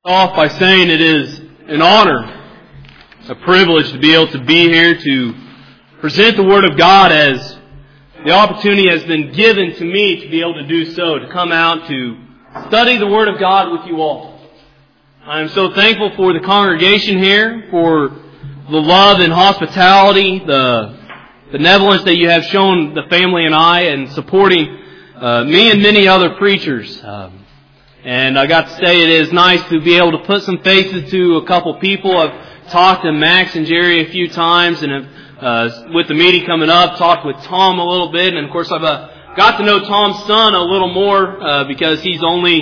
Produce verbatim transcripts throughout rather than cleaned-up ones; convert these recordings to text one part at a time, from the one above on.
Off by saying it is an honor, a privilege to be able to be here to present the Word of God as the opportunity has been given to me to be able to do so, to come out to study the Word of God with you all. I am so thankful for the congregation here, for the love and hospitality, the benevolence that you have shown the family and I, and supporting uh, me and many other preachers. Um, And I got to say it is nice to be able to put some faces to a couple people. I've talked to Max and Jerry a few times, and have, uh, with the meeting coming up, talked with Tom a little bit. And of course, I've uh, got to know Tom's son a little more uh, because he's only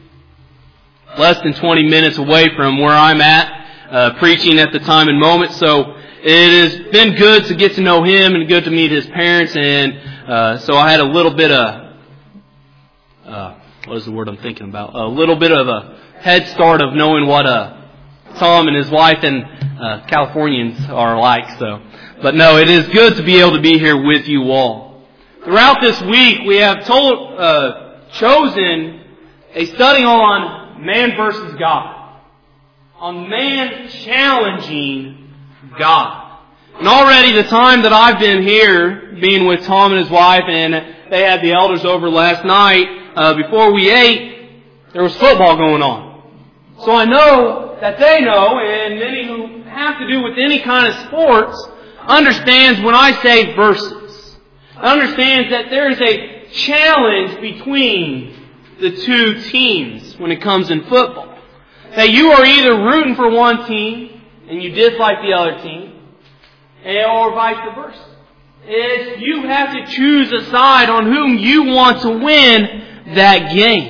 less than twenty minutes away from where I'm at uh, preaching at the time and moment. So it has been good to get to know him and good to meet his parents. And uh, so I had a little bit of Uh, what is the word I'm thinking about? A little bit of a head start of knowing what uh, Tom and his wife and uh, Californians are like. So, but no, it is good to be able to be here with you all. Throughout this week, we have told, uh, chosen a study on man versus God, on man challenging God. And already the time that I've been here, being with Tom and his wife, and they had the elders over last night. Uh, before we ate, there was football going on. So I know that they know, and many who have to do with any kind of sports, understands when I say versus. Understands that there is a challenge between the two teams when it comes in football. That you are either rooting for one team and you dislike the other team, or vice versa. Is you have to choose a side on whom you want to win that game.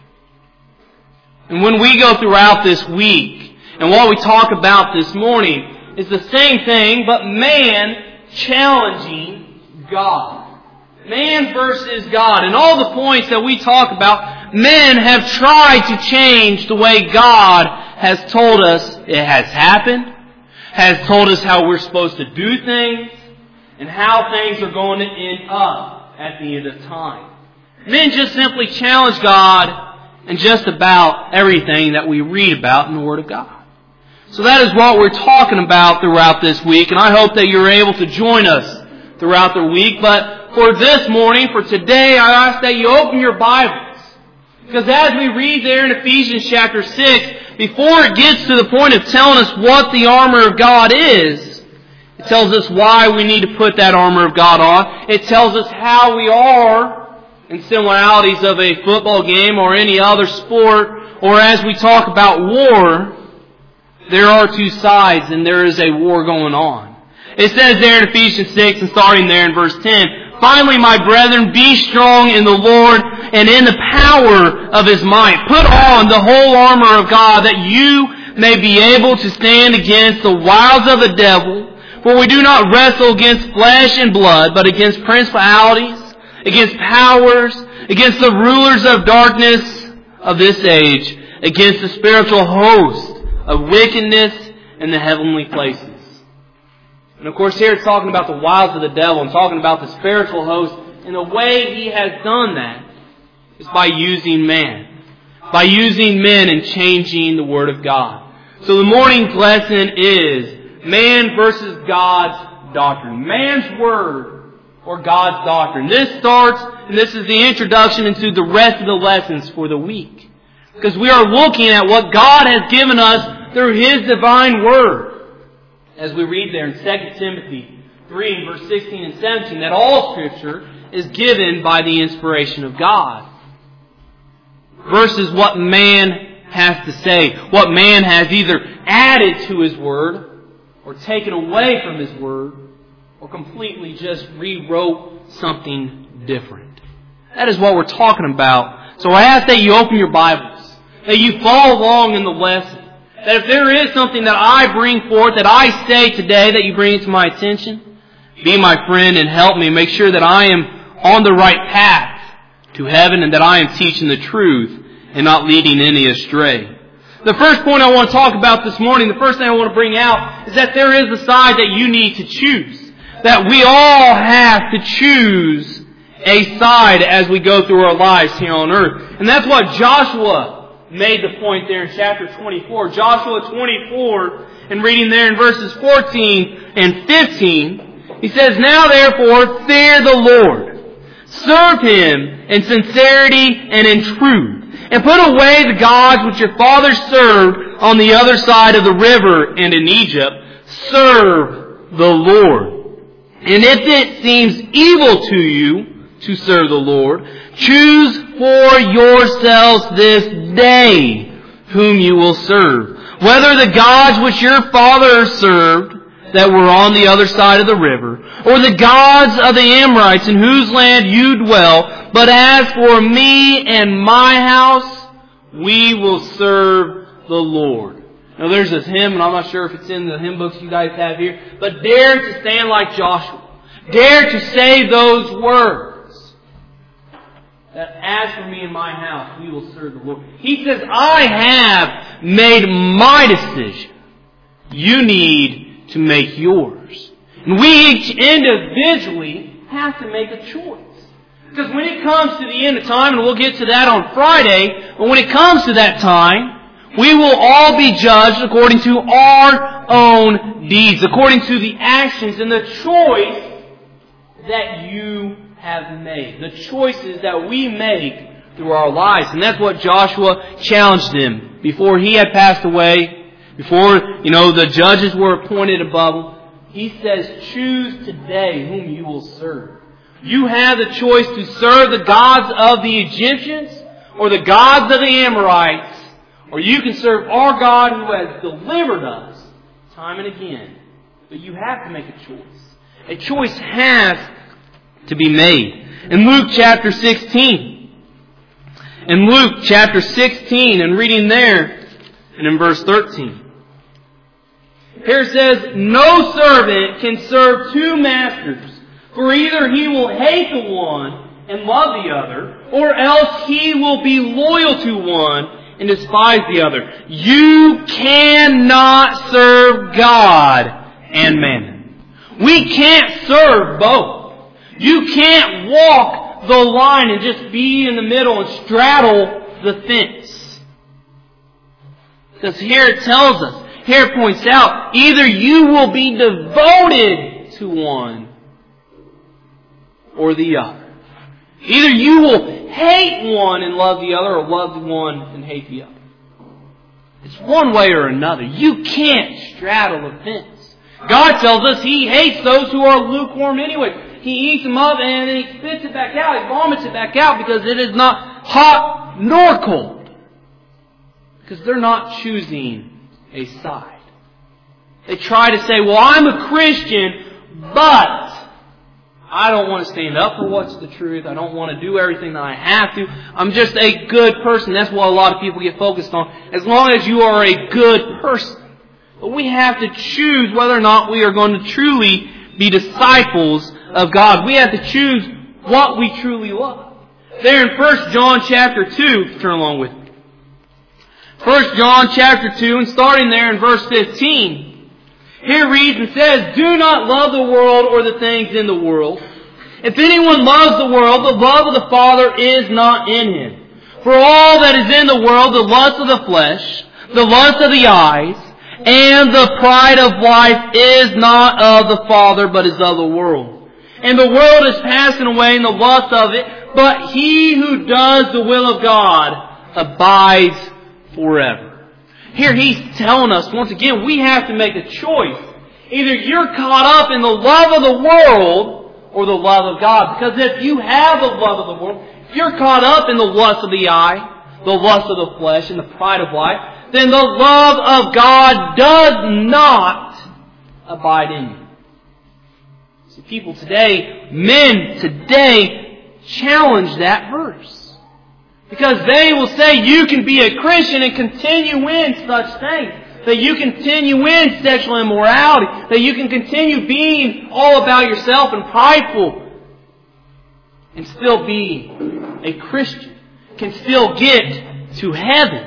And when we go throughout this week, and what we talk about this morning is the same thing, but man challenging God. Man versus God. And all the points that we talk about, men have tried to change the way God has told us it has happened, has told us how we're supposed to do things, and how things are going to end up at the end of time. Men just simply challenge God in just about everything that we read about in the Word of God. So that is what we're talking about throughout this week, and I hope that you're able to join us throughout the week. But for this morning, for today, I ask that you open your Bibles. Because as we read there in Ephesians chapter six, before it gets to the point of telling us what the armor of God is, it tells us why we need to put that armor of God on. It tells us how we are in similarities of a football game or any other sport, or as we talk about war, there are two sides and there is a war going on. It says there in Ephesians six, and starting there in verse ten, "Finally, my brethren, be strong in the Lord and in the power of His might. Put on the whole armor of God that you may be able to stand against the wiles of the devil. For we do not wrestle against flesh and blood, but against principalities, against powers, against the rulers of darkness of this age, against the spiritual host of wickedness in the heavenly places." And of course here it's talking about the wiles of the devil and talking about the spiritual host. And the way he has done that is by using man. By using men and changing the Word of God. So the morning's lesson is man versus God's doctrine. Man's Word or God's doctrine. This starts, and this is the introduction into the rest of the lessons for the week. Because we are looking at what God has given us through His divine Word. As we read there in Second Timothy three, verse sixteen and seventeen, that all Scripture is given by the inspiration of God. Versus what man has to say. What man has either added to His Word, or taken away from His Word, or completely just rewrote something different. That is what we're talking about. So I ask that you open your Bibles, that you follow along in the lesson, that if there is something that I bring forth, that I say today, that you bring it to my attention. Be my friend and help me make sure that I am on the right path to heaven and that I am teaching the truth and not leading any astray. The first point I want to talk about this morning, the first thing I want to bring out, is that there is a side that you need to choose. That we all have to choose a side as we go through our lives here on earth. And that's what Joshua made the point there in chapter twenty-four. Joshua twenty-four, and reading there in verses fourteen and fifteen, he says, "Now therefore fear the Lord. Serve Him in sincerity and in truth. And put away the gods which your fathers served on the other side of the river and in Egypt. Serve the Lord. And if it seems evil to you to serve the Lord, choose for yourselves this day whom you will serve. Whether the gods which your fathers served that were on the other side of the river, or the gods of the Amorites in whose land you dwell. But as for me and my house, we will serve the Lord." Now there's this hymn, and I'm not sure if it's in the hymn books you guys have here, but dare to stand like Joshua. Dare to say those words. That as for me and my house, we will serve the Lord. He says, I have made my decision. You need to make yours. And we each individually have to make a choice. Because when it comes to the end of time, and we'll get to that on Friday, but when it comes to that time, we will all be judged according to our own deeds, according to the actions and the choice that you have made. The choices that we make through our lives. And that's what Joshua challenged them before he had passed away, before, you know, the judges were appointed above him. He says, choose today whom you will serve. You have the choice to serve the gods of the Egyptians or the gods of the Amorites, or you can serve our God who has delivered us time and again. But you have to make a choice. A choice has to be made. In Luke chapter sixteen, in Luke chapter sixteen, and reading there, and in verse thirteen, here it says, "No servant can serve two masters, for either he will hate the one and love the other, or else he will be loyal to one and despise the other. You cannot serve God and mammon." We can't serve both. You can't walk the line and just be in the middle and straddle the fence. Because here it tells us, here it points out, either you will be devoted to one or the other. Either you will hate one and love the other, or love one and hate the other. It's one way or another. You can't straddle the fence. God tells us He hates those who are lukewarm anyway. He eats them up and then He spits it back out. He vomits it back out because it is not hot nor cold. Because they're not choosing a side. They try to say, well, I'm a Christian, but I don't want to stand up for what's the truth. I don't want to do everything that I have to. I'm just a good person. That's what a lot of people get focused on. As long as you are a good person. But we have to choose whether or not we are going to truly be disciples of God. We have to choose what we truly love. There in First John chapter two, turn along with me. First John chapter two, and starting there in verse fifteen. Here reads and says, "Do not love the world or the things in the world. If anyone loves the world, the love of the Father is not in him. For all that is in the world, the lust of the flesh, the lust of the eyes, and the pride of life is not of the Father, but is of the world. And the world is passing away in the lust of it, but he who does the will of God abides forever." Here he's telling us, once again, we have to make a choice. Either you're caught up in the love of the world or the love of God. Because if you have the love of the world, if you're caught up in the lust of the eye, the lust of the flesh, and the pride of life, then the love of God does not abide in you. See, people today, men today, challenge that verse. Because they will say you can be a Christian and continue in such things. That you continue in sexual immorality. That you can continue being all about yourself and prideful. And still be a Christian. Can still get to heaven.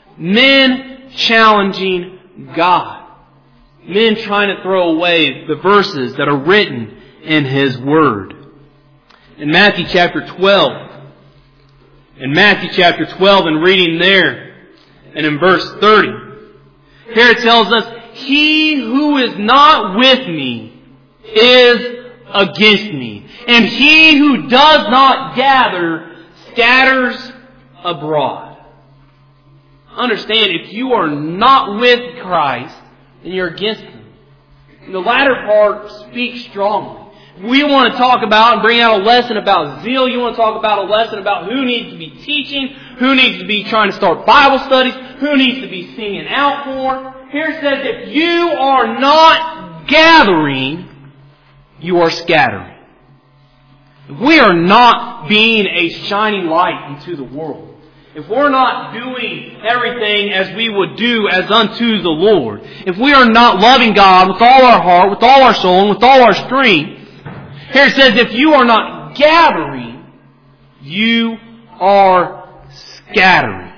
Men challenging God. Men trying to throw away the verses that are written in His Word. In Matthew chapter twelve. In Matthew chapter twelve, and reading there and in verse thirty. Here it tells us, he who is not with me is against me. And he who does not gather scatters abroad. Understand, if you are not with Christ, then you're against Him. And the latter part speaks strongly. We want to talk about and bring out a lesson about zeal. You want to talk about a lesson about who needs to be teaching, who needs to be trying to start Bible studies, who needs to be singing out more. Here it says, if you are not gathering, you are scattering. If we are not being a shining light into the world, if we're not doing everything as we would do as unto the Lord, if we are not loving God with all our heart, with all our soul, and with all our strength, here it says, if you are not gathering, you are scattering.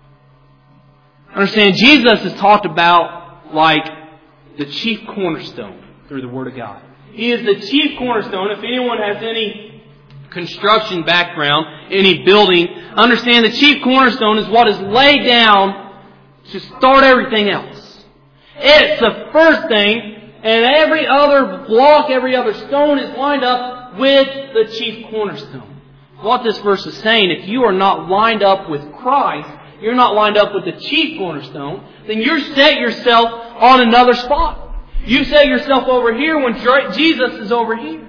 Understand, Jesus is talked about like the chief cornerstone through the Word of God. He is the chief cornerstone. If anyone has any construction background, any building, understand the chief cornerstone is what is laid down to start everything else. It's the first thing, and every other block, every other stone is lined up with the chief cornerstone. What this verse is saying, if you are not lined up with Christ, you're not lined up with the chief cornerstone, then you're set yourself on another spot. You set yourself over here when Jesus is over here.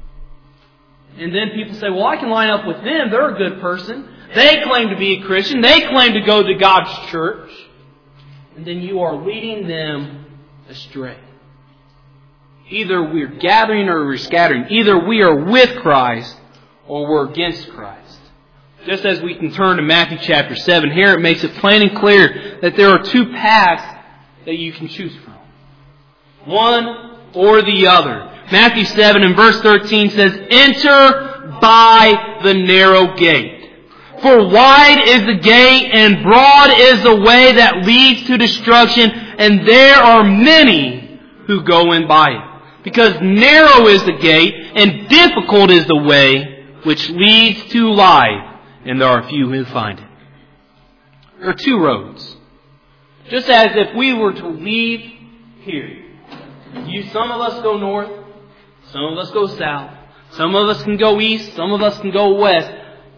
And then people say, well, I can line up with them. They're a good person. They claim to be a Christian. They claim to go to God's church. And then you are leading them astray. Either we're gathering or we're scattering. Either we are with Christ or we're against Christ. Just as we can turn to Matthew chapter seven, here it makes it plain and clear that there are two paths that you can choose from. One or the other. Matthew seven and verse thirteen says, enter by the narrow gate. For wide is the gate and broad is the way that leads to destruction, and there are many who go in by it. Because narrow is the gate and difficult is the way which leads to life, and there are few who find it. There are two roads. Just as if we were to leave here. You, some of us go north, some of us go south, some of us can go east, some of us can go west.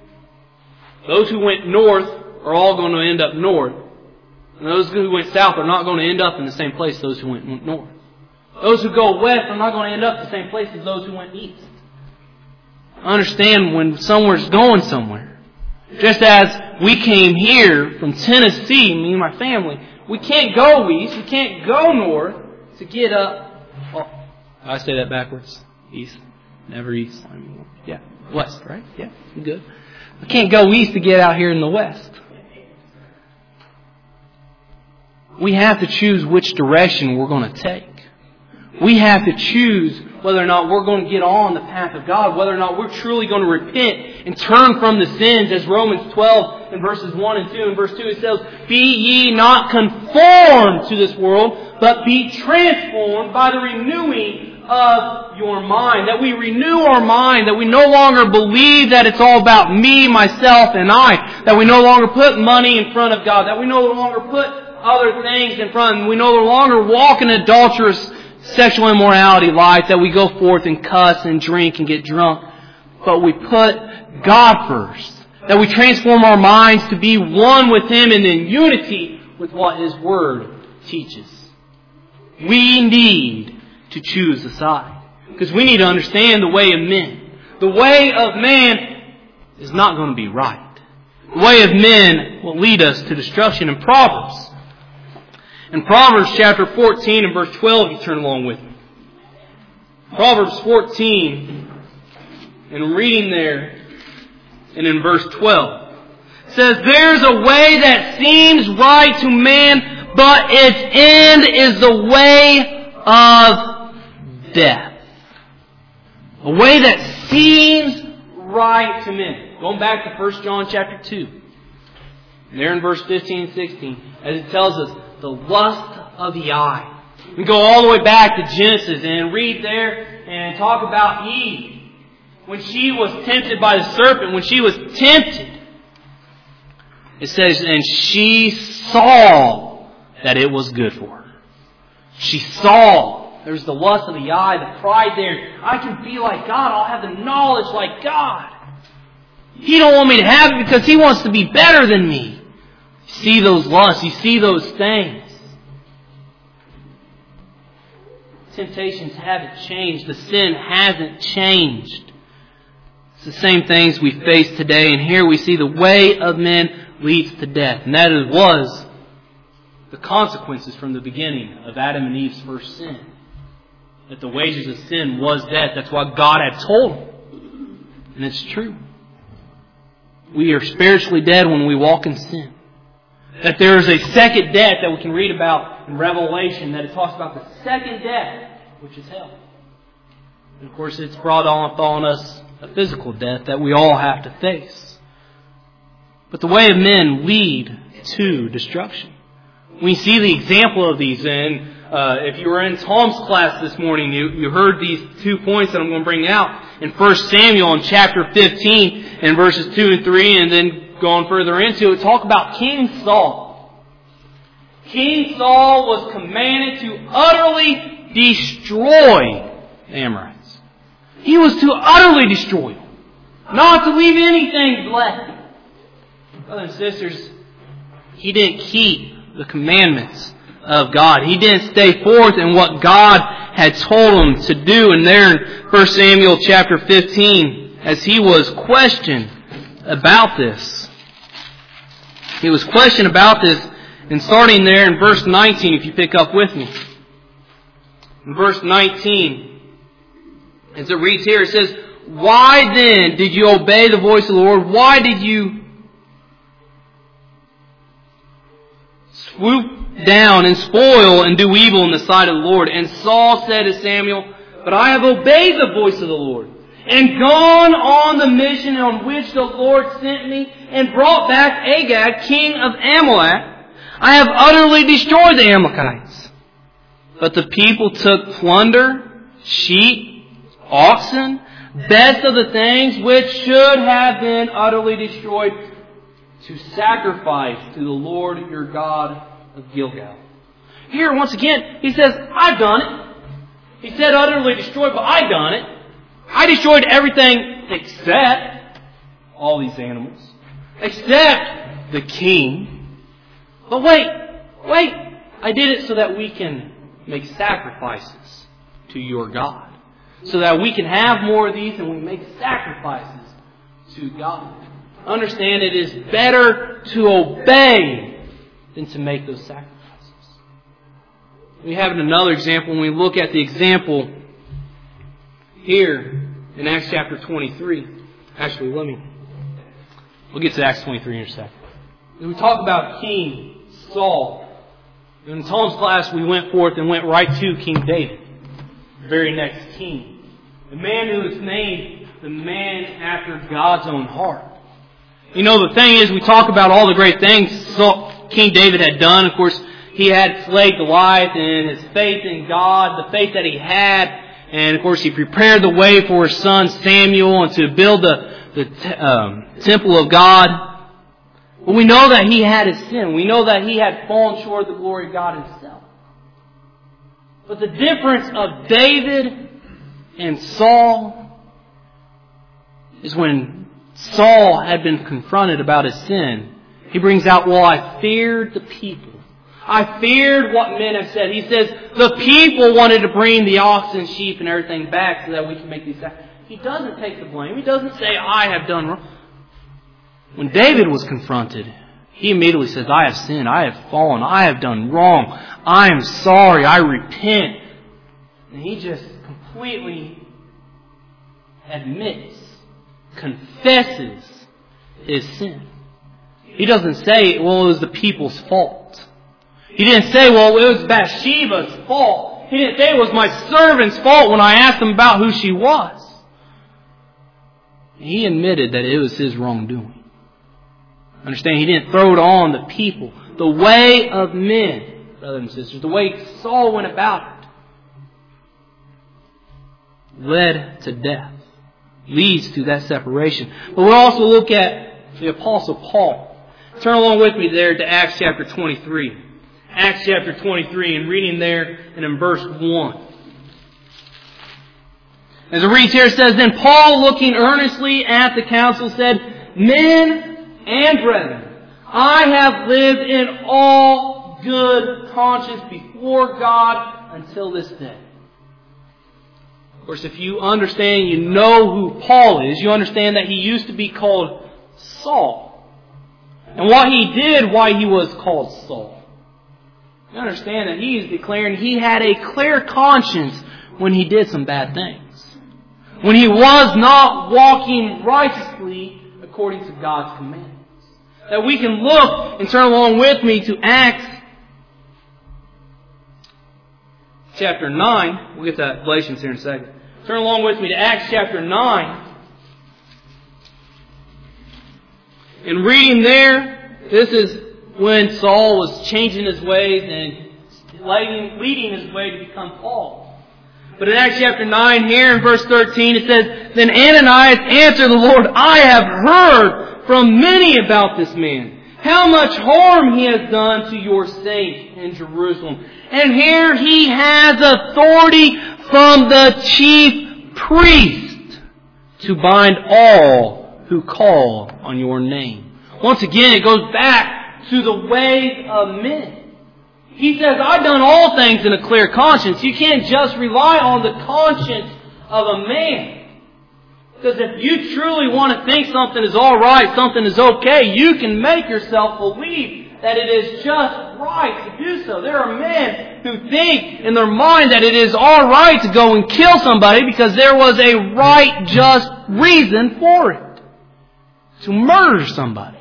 Those who went north are all going to end up north. And those who went south are not going to end up in the same place as those who went north. Those who go west are not going to end up in the same place as those who went east. Understand when somewhere's going somewhere. Just as we came here from Tennessee, me and my family, we can't go east, we can't go north to get up. Oh, I say that backwards. East. Never east. I mean, yeah. West, right? Yeah. Good. We can't go east to get out here in the west. We have to choose which direction we're going to take. We have to choose whether or not we're going to get on the path of God, whether or not we're truly going to repent and turn from the sins, as Romans twelve in verses one and two. In verse two it says, be ye not conformed to this world, but be transformed by the renewing of your mind. That we renew our mind, that we no longer believe that it's all about me, myself, and I. That we no longer put money in front of God. That we no longer put other things in front. We no longer walk in adulterous sexual immorality life, that we go forth and cuss and drink and get drunk. But we put God first. That we transform our minds to be one with Him and in unity with what His Word teaches. We need to choose a side. Because we need to understand the way of men. The way of man is not going to be right. The way of men will lead us to destruction. In Proverbs, In Proverbs chapter fourteen and verse twelve, you turn along with me. Proverbs fourteen, and reading there, and in verse twelve, it says, there's a way that seems right to man, but its end is the way of death. A way that seems right to men. Going back to First John chapter two. There in verse fifteen and sixteen, as it tells us, the lust of the eye. We go all the way back to Genesis and read there and talk about Eve. When she was tempted by the serpent, when she was tempted. It says, and she saw that it was good for her. She saw. There's the lust of the eye, the pride there. I can be like God. I'll have the knowledge like God. He don't want me to have it because He wants to be better than me. You see those lusts. You see those things. Temptations haven't changed. The sin hasn't changed. It's the same things we face today. And here we see the way of men leads to death. And that was the consequences from the beginning of Adam and Eve's first sin. That the wages of sin was death. That's what God had told them. And it's true. We are spiritually dead when we walk in sin. That there is a second death that we can read about in Revelation, that it talks about the second death, which is hell. And of course it's brought on upon us a physical death that we all have to face. But the way of men lead to destruction. We see the example of these, and uh, if you were in Tom's class this morning, you, you heard these two points that I'm going to bring out in First Samuel in chapter fifteen and verses two and three, and then going further into it, talk about King Saul. King Saul was commanded to utterly destroy the Amorites. He was to utterly destroy them, not to leave anything left. Brothers and sisters, he didn't keep the commandments of God. He didn't stay forth in what God had told him to do. And there in First Samuel chapter fifteen, as he was questioned about this, he was questioned about this, and starting there in verse nineteen, if you pick up with me. In verse nineteen, as it reads here, it says, "Why then did you obey the voice of the Lord? Why did you swoop down and spoil and do evil in the sight of the Lord?" And Saul said to Samuel, "But I have obeyed the voice of the Lord, and gone on the mission on which the Lord sent me, and brought back Agag, king of Amalek. I have utterly destroyed the Amalekites. But the people took plunder, sheep, oxen, best of the things which should have been utterly destroyed, to sacrifice to the Lord your God of Gilgal." Here, once again, he says, I've done it. He said utterly destroyed, but I've done it. I destroyed everything except all these animals, except the king. But wait, wait, I did it so that we can make sacrifices to your God. So that we can have more of these and we make sacrifices to God. Understand, it is better to obey than to make those sacrifices. We have another example when we look at the example here in Acts chapter twenty-three. Actually, let me, we'll get to Acts twenty-three in a second. We talk about King Saul. In Tom's class, we went forth and went right to King David, the very next king. The man who is named the man after God's own heart. You know, the thing is, we talk about all the great things King David had done. Of course, he had slayed Goliath, and his faith in God, the faith that he had, and of course he prepared the way for his son Samuel and to build the, the um, temple of God. But we know that he had his sin. We know that he had fallen short of the glory of God himself. But the difference of David and Saul is when Saul had been confronted about his sin, he brings out, well, I feared the people. I feared what men have said. He says, the people wanted to bring the oxen, sheep, and everything back so that we can make these sacrifices. He doesn't take the blame. He doesn't say, I have done wrong. When David was confronted, he immediately says, I have sinned. I have fallen. I have done wrong. I am sorry. I repent. And he just completely admits, confesses his sin. He doesn't say, well, it was the people's fault. He didn't say, well, it was Bathsheba's fault. He didn't say it was my servant's fault when I asked him about who she was. He admitted that it was his wrongdoing. Understand, he didn't throw it on the people. The way of men, brothers and sisters, the way Saul went about it, led to death. Leads to that separation. But we'll also look at the Apostle Paul. turn along with me there to Acts chapter twenty-three. Acts chapter twenty-three, and reading there and in verse one. As it reads here, it says, Then Paul, looking earnestly at the council, said, Men and brethren, I have lived in all good conscience before God until this day. Of course, if you understand, you know who Paul is, you understand that he used to be called Saul. And what he did, why he was called Saul. You understand that he is declaring he had a clear conscience when he did some bad things. When he was not walking righteously according to God's commandments. That we can look and turn along with me to Acts chapter nine. We'll get to Galatians here in a second. Turn along with me to Acts chapter nine. And reading there, this is when Saul was changing his ways and leading his way to become Paul. But in Acts chapter nine here in verse thirteen it says, Then Ananias answered the Lord, I have heard from many about this man, how much harm he has done to your saints in Jerusalem. And here he has authority from the chief priest to bind all who call on your name. Once again, it goes back to the ways of men. He says, I've done all things in a clear conscience. You can't just rely on the conscience of a man. Because if you truly want to think something is all right, something is okay, you can make yourself believe that it is just right to do so. There are men who think in their mind that it is all right to go and kill somebody because there was a right, just reason for it. To murder somebody.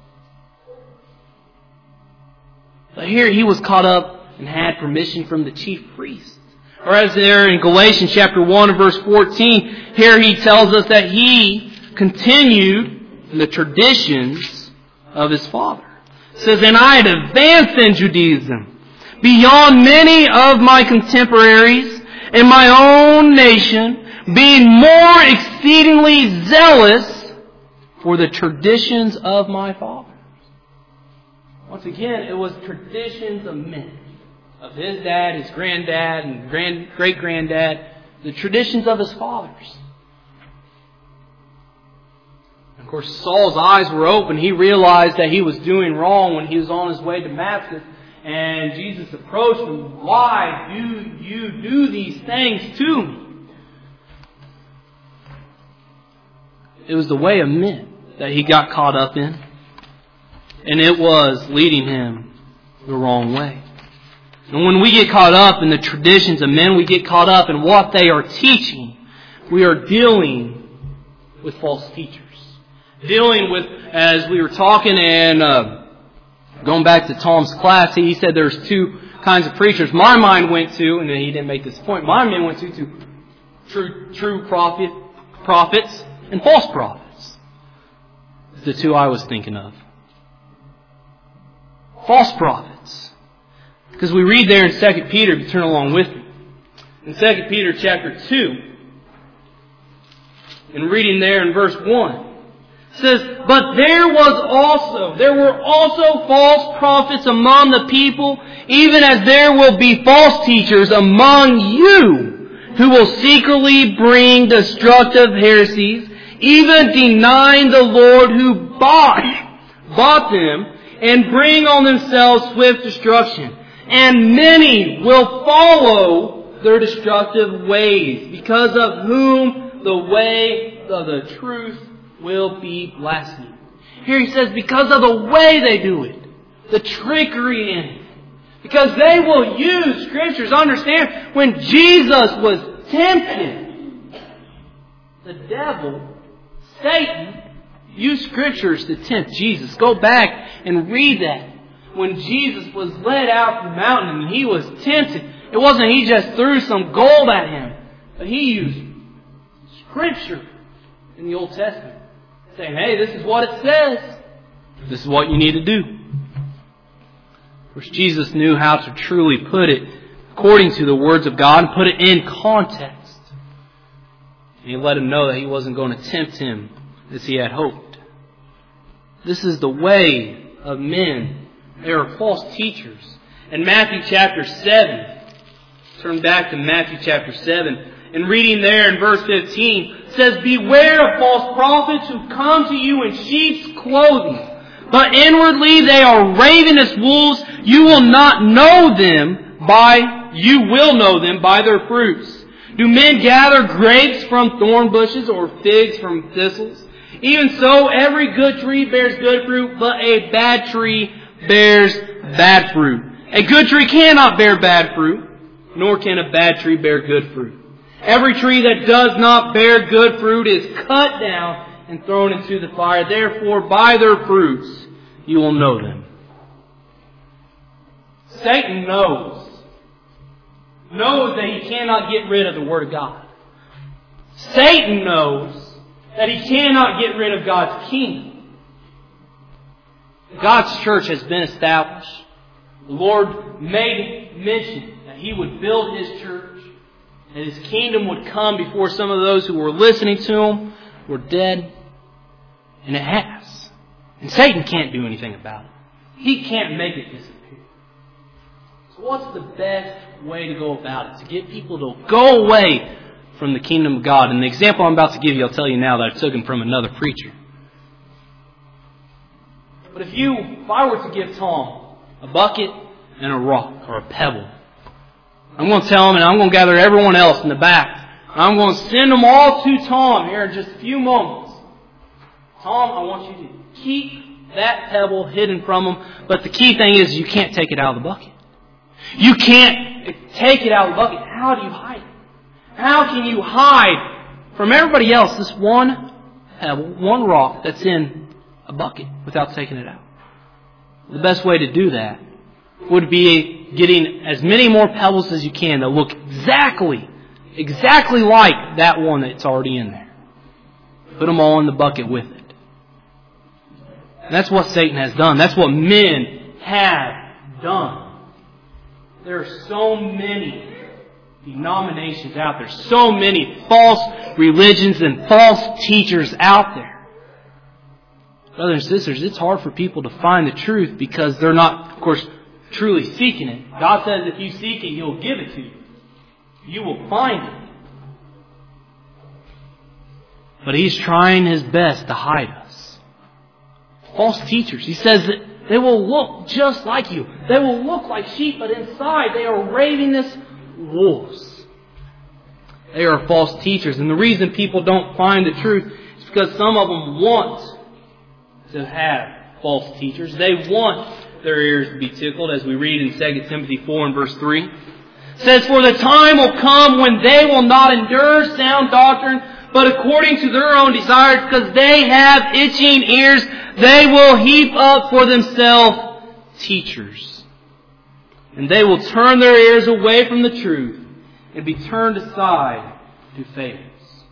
But here he was caught up and had permission from the chief priest. Or as there in Galatians chapter one and verse fourteen, here he tells us that he continued in the traditions of his father. It says, And I had advanced in Judaism beyond many of my contemporaries in my own nation, being more exceedingly zealous for the traditions of my father. Once again, it was traditions of men. Of his dad, his granddad, and grand, great-granddad. The traditions of his fathers. Of course, Saul's eyes were open. He realized that he was doing wrong when he was on his way to Damascus. And Jesus approached him. Why do you do these things to me? It was the way of men that he got caught up in. And it was leading him the wrong way. And when we get caught up in the traditions of men, we get caught up in what they are teaching. We are dealing with false teachers. Dealing with, as we were talking and uh, going back to Tom's class, he said there's two kinds of preachers. My mind went to, and he didn't make this point, my mind went to, to true, true prophet, prophets and false prophets. The two I was thinking of. False prophets. Because we read there in Second Peter, if you turn along with me. In Second Peter chapter two, and reading there in verse one, it says, But there was also, there were also false prophets among the people, even as there will be false teachers among you, who will secretly bring destructive heresies, even denying the Lord who bought, bought them, and bring on themselves swift destruction. And many will follow their destructive ways, because of whom the way of the truth will be blasphemed. Here he says, because of the way they do it, the trickery in it. Because they will use scriptures. Understand, when Jesus was tempted, the devil, Satan, used scriptures to tempt Jesus. Go back and read that. When Jesus was led out the mountain and he was tempted, it wasn't he just threw some gold at him, but he used scripture in the Old Testament, saying, hey, this is what it says. This is what you need to do. Of course, Jesus knew how to truly put it according to the words of God and put it in context. And he let him know that he wasn't going to tempt him as he had hoped. This is the way of men. They are false teachers. In Matthew chapter seven, turn back to Matthew chapter seven, and reading there in verse fifteen, it says, "Beware of false prophets who come to you in sheep's clothing, but inwardly they are ravenous wolves. You will not know them by, you will know them by their fruits. Do men gather grapes from thorn bushes or figs from thistles? Even so, every good tree bears good fruit, but a bad tree bears bad fruit. A good tree cannot bear bad fruit, nor can a bad tree bear good fruit. Every tree that does not bear good fruit is cut down and thrown into the fire. Therefore, by their fruits you will know them." Satan knows. Knows that he cannot get rid of the Word of God. Satan knows that he cannot get rid of God's kingdom. God's church has been established. The Lord made mention that He would build His church, that His kingdom would come before some of those who were listening to Him were dead. And it has. And Satan can't do anything about it. He can't make it disappear. So what's the best way to go about it? To get people to go away from the kingdom of God. And the example I'm about to give you, I'll tell you now that I took him from another preacher. But if you, if I were to give Tom a bucket and a rock or a pebble, I'm going to tell him, and I'm going to gather everyone else in the back. I'm going to send them all to Tom here in just a few moments. Tom, I want you to keep that pebble hidden from him. But the key thing is you can't take it out of the bucket. You can't take it out of the bucket. How do you hide it? How can you hide from everybody else this one pebble, one rock that's in a bucket without taking it out? The best way to do that would be getting as many more pebbles as you can that look exactly, exactly like that one that's already in there. Put them all in the bucket with it. And that's what Satan has done. That's what men have done. There are so many denominations out there. So many false religions and false teachers out there. Brothers and sisters, it's hard for people to find the truth because they're not, of course, truly seeking it. God says if you seek it, He'll give it to you. You will find it. But He's trying His best to hide us. False teachers. He says that they will look just like you. They will look like sheep, but inside they are ravenous wolves. They are false teachers. And the reason people don't find the truth is because some of them want to have false teachers. They want their ears to be tickled, as we read in Second Timothy four and verse three. It says, "For the time will come when they will not endure sound doctrine, but according to their own desires, because they have itching ears, they will heap up for themselves teachers. And they will turn their ears away from the truth and be turned aside to fables."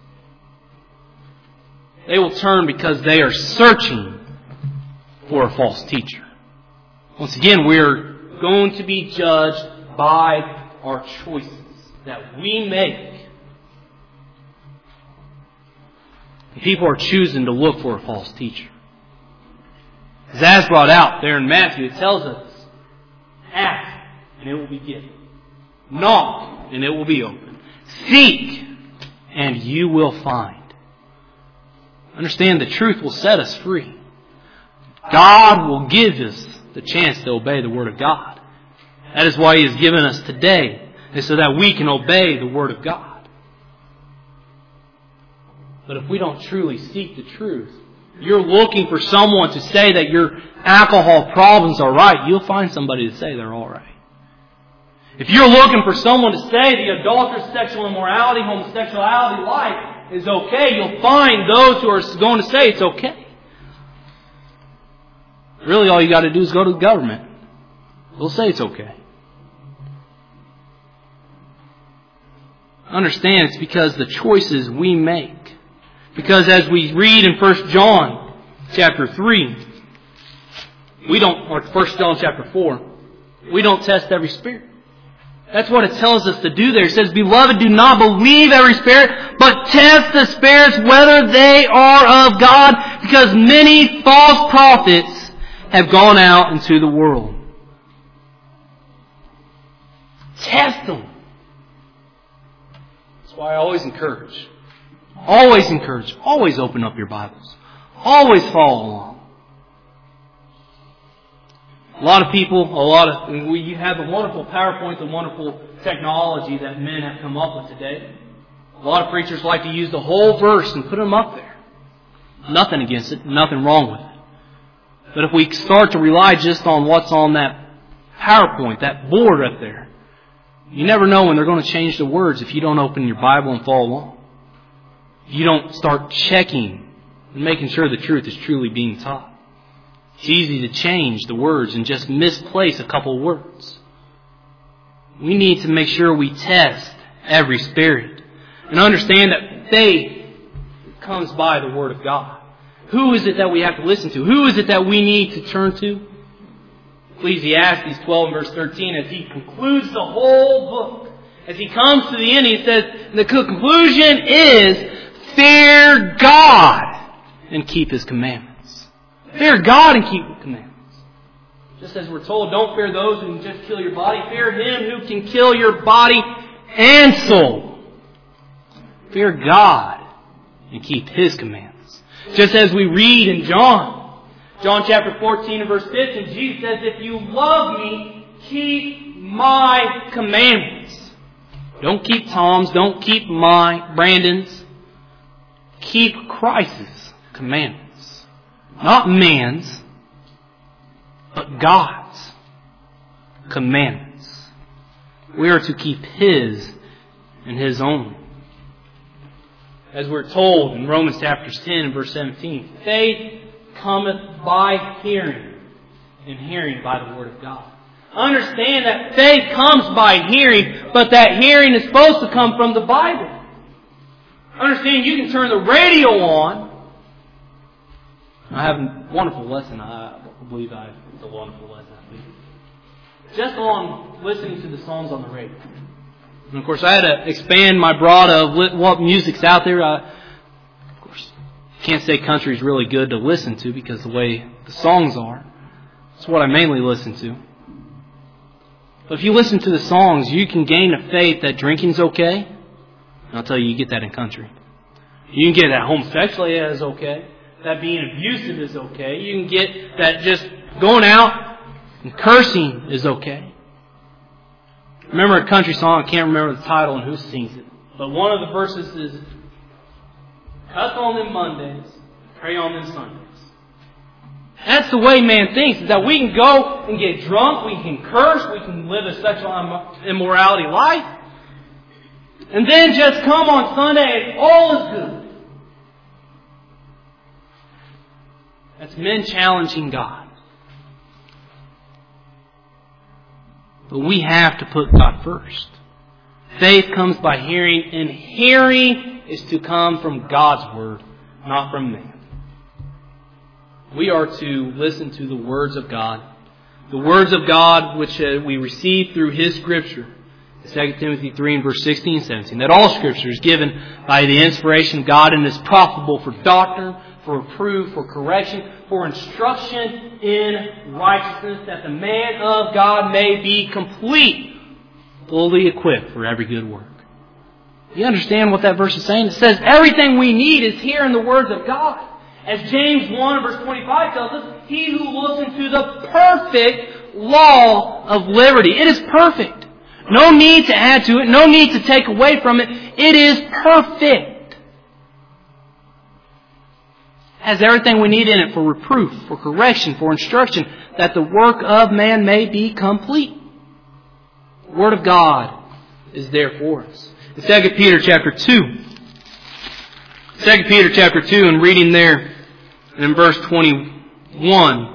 They will turn because they are searching for a false teacher. Once again, we're going to be judged by our choices that we make. People are choosing to look for a false teacher. As brought out there in Matthew, it tells us, ask and it will be given. Knock and it will be opened. Seek and you will find. Understand, the truth will set us free. God will give us the chance to obey the Word of God. That is why He has given us today, is so that we can obey the Word of God. But if we don't truly seek the truth, you're looking for someone to say that your alcohol problems are right, you'll find somebody to say they're all right. If you're looking for someone to say the adulterous, sexual immorality, homosexuality life is okay, you'll find those who are going to say it's okay. Really, all you got to do is go to the government. They'll say it's okay. Understand, it's because the choices we make. Because as we read in First John chapter three, we don't, or First John chapter four, we don't test every spirit. That's what it tells us to do there. It says, "Beloved, do not believe every spirit, but test the spirits whether they are of God, because many false prophets have gone out into the world. Test them. That's why I always encourage. Always encourage. Always open up your Bibles. Always follow along. A lot of people, a lot of, and we, you have the wonderful PowerPoint, the wonderful technology that men have come up with today. A lot of preachers like to use the whole verse and put them up there. Nothing against it, nothing wrong with it. But if we start to rely just on what's on that PowerPoint, that board up there, you never know when they're going to change the words if you don't open your Bible and follow along. If you don't start checking and making sure the truth is truly being taught. It's easy to change the words and just misplace a couple words. We need to make sure we test every spirit and understand that faith comes by the Word of God. Who is it that we have to listen to? Who is it that we need to turn to? Ecclesiastes twelve and verse thirteen, as he concludes the whole book, as he comes to the end, he says, the conclusion is, fear God and keep His commandments. Fear God and keep His commandments. Just as we're told, don't fear those who can just kill your body. Fear Him who can kill your body and soul. Fear God and keep His commandments. Just as we read in John, John chapter fourteen and verse fifteen, Jesus says, if you love me, keep my commandments. Don't keep Tom's, don't keep my, Brandon's. Keep Christ's commandments. Not man's, but God's commandments. We are to keep His and His own. As we're told in Romans chapter ten and verse seventeen, faith cometh by hearing, and hearing by the Word of God. Understand that faith comes by hearing, but that hearing is supposed to come from the Bible. Understand, you can turn the radio on. I have a wonderful lesson. I believe I, it's a wonderful lesson. Just on listening to the songs on the radio. And of course, I had to expand my broad of what music's out there. I, of course, can't say country is really good to listen to because the way the songs are. It's what I mainly listen to. But if you listen to the songs, you can gain a faith that drinking's okay. And I'll tell you, you get that in country. You can get that homosexuality is okay. That being abusive is okay. You can get that just going out and cursing is okay. Remember a country song, I can't remember the title and who sings it. But one of the verses is, cuss on them Mondays, pray on them Sundays. That's the way man thinks, is that we can go and get drunk, we can curse, we can live a sexual immorality life. And then just come on Sunday and all is good. That's men challenging God. But we have to put God first. Faith comes by hearing, and hearing is to come from God's Word, not from man. We are to listen to the words of God. The words of God which uh, we receive through His Scripture. Second Timothy three and verse sixteen and seventeen. That all Scripture is given by the inspiration of God and is profitable for doctrine, for reproof, for correction, for instruction in righteousness, that the man of God may be complete, fully equipped for every good work. You understand what that verse is saying? It says everything we need is here in the words of God. As James one verse twenty-five tells us, he who looks into the perfect law of liberty. It is perfect. No need to add to it. No need to take away from it. It is perfect. Has everything we need in it for reproof, for correction, for instruction, that the work of man may be complete. The Word of God is there for us. In Second Peter chapter two. Second Peter chapter two, and reading there in verse twenty-one.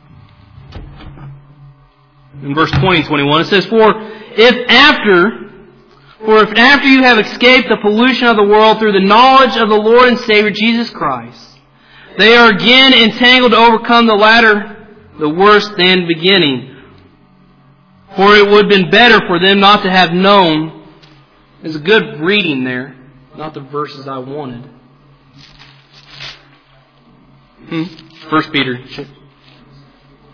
In verse twenty and twenty-one, it says, For if after, for if after you have escaped the pollution of the world through the knowledge of the Lord and Savior Jesus Christ, they are again entangled to overcome the latter, the worse than beginning. For it would have been better for them not to have known. There's a good reading there, not the verses I wanted. Hmm? First Peter.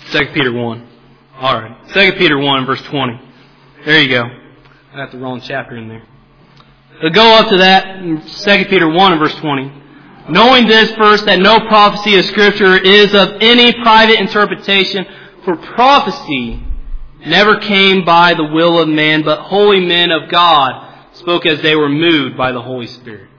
Second Peter one. All right. Second Peter one, verse twenty. There you go. I got the wrong chapter in there. But go up to that, Second Peter one and verse twenty. Knowing this first, that no prophecy of Scripture is of any private interpretation, for prophecy never came by the will of man, but holy men of God spoke as they were moved by the Holy Spirit.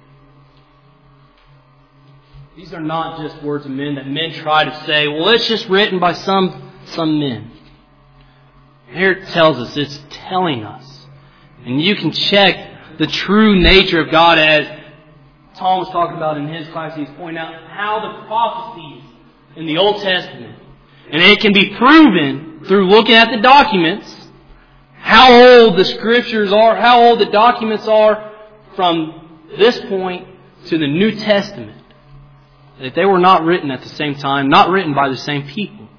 These are not just words of men that men try to say, well, it's just written by some, some men. Here it tells us, it's telling us. And you can check the true nature of God, as Tom was talking about in his class. He's pointing out how the prophecies in the Old Testament, and it can be proven through looking at the documents, how old the Scriptures are, how old the documents are from this point to the New Testament. That they were not written at the same time, not written by the same people.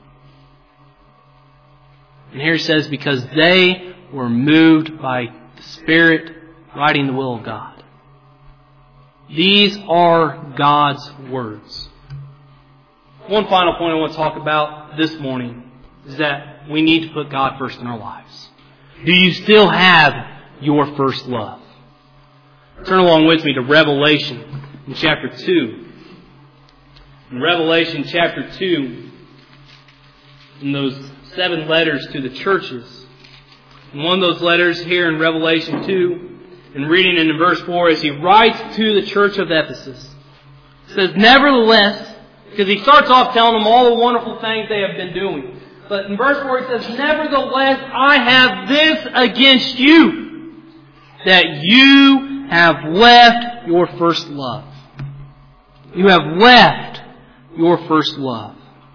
And here it says, because they were moved by the Spirit writing the will of God. These are God's words. One final point I want to talk about this morning is that we need to put God first in our lives. Do you still have your first love? Turn along with me to Revelation in chapter two. In Revelation chapter two, in those seven letters to the churches. And one of those letters here in Revelation two, and reading in verse four, as he writes to the church of Ephesus, it says, nevertheless, because he starts off telling them all the wonderful things they have been doing. But in verse four he says, nevertheless, I have this against you, that you have left your first love. You have left your first love.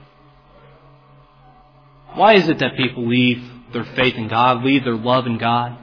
Why is it that people leave their faith in God, leave their love in God?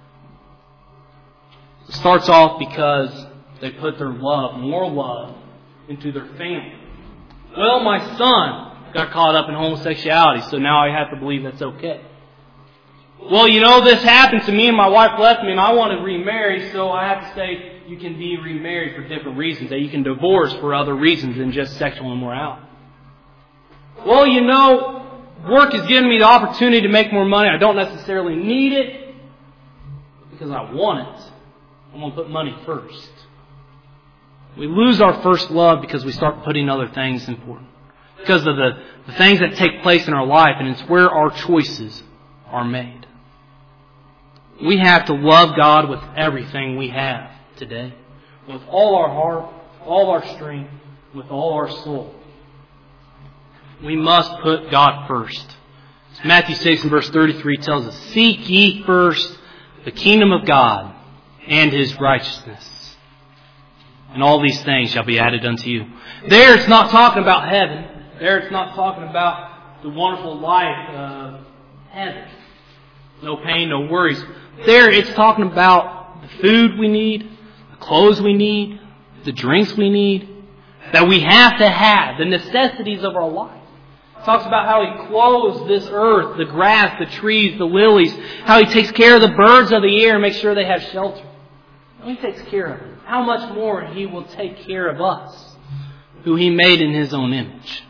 It starts off because they put their love, more love, into their family. Well, my son got caught up in homosexuality, so now I have to believe that's okay. Well, you know, this happened to me and my wife left me and I want to remarry, so I have to say you can be remarried for different reasons, that you can divorce for other reasons than just sexual immorality. Well, you know, work has given me the opportunity to make more money. I don't necessarily need it because I want it. I'm going to put money first. We lose our first love because we start putting other things important. Because of the, the things that take place in our life, and it's where our choices are made. We have to love God with everything we have today. With all our heart, all our strength, with all our soul. We must put God first. As Matthew six and verse thirty-three tells us, seek ye first the kingdom of God and His righteousness, and all these things shall be added unto you. There it's not talking about heaven. There it's not talking about the wonderful life of heaven. No pain, no worries. There it's talking about the food we need, the clothes we need, the drinks we need, that we have to have, the necessities of our life. It talks about how He clothes this earth, the grass, the trees, the lilies, how He takes care of the birds of the air and makes sure they have shelter. He takes care of them. How much more He will take care of us, who He made in His own image.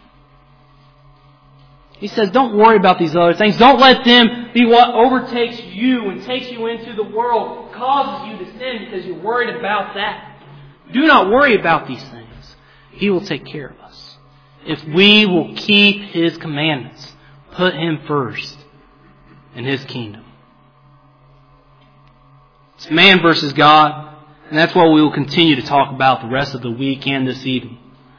He says, don't worry about these other things. Don't let them be what overtakes you and takes you into the world, causes you to sin because you're worried about that. Do not worry about these things. He will take care of us. If we will keep His commandments, put Him first in His kingdom. It's man versus God, and that's what we will continue to talk about the rest of the week and this evening.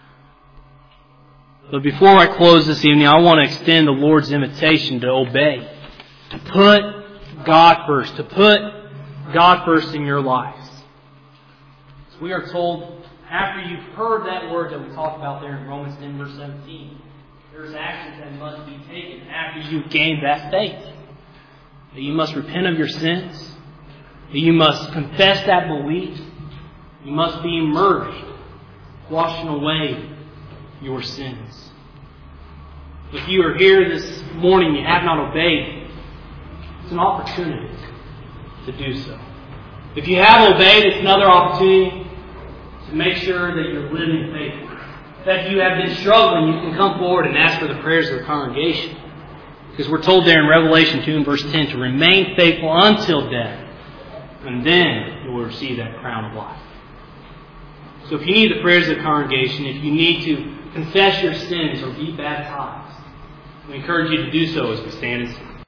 But before I close this evening, I want to extend the Lord's invitation to obey, to put God first, to put God first in your lives. So we are told, after you've heard that word that we talked about there in Romans ten, verse seventeen, there's actions that must be taken after you've gained that faith. That you must repent of your sins. That you must confess that belief. You must be immersed, washing away your sins. If you are here this morning, you have not obeyed, it's an opportunity to do so. If you have obeyed, it's another opportunity to make sure that you're living faithfully. That if you have been struggling, you can come forward and ask for the prayers of the congregation. Because we're told there in Revelation two and verse ten to remain faithful until death. And then you will receive that crown of life. So if you need the prayers of the congregation, if you need to confess your sins or be baptized, we encourage you to do so as we stand and sing.